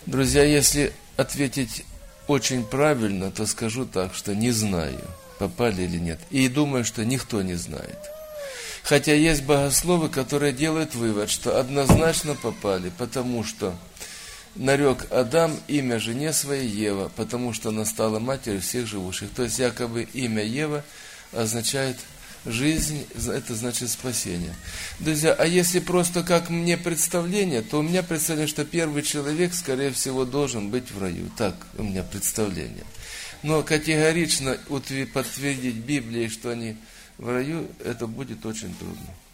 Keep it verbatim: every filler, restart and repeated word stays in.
Друзья, если ответить очень правильно, то скажу так, что не знаю, попали или нет. И думаю, что никто не знает. Хотя есть богословы, которые делают вывод, что однозначно попали, потому что нарек Адам имя жене своей Ева, потому что она стала матерью всех живущих. То есть якобы имя Ева означает жизнь, это значит спасение. Друзья, а если просто как мне представление, то у меня представление, что первый человек, скорее всего, должен быть в раю. Так у меня представление. Но категорично подтвердить Библией, что они в раю, это будет очень трудно.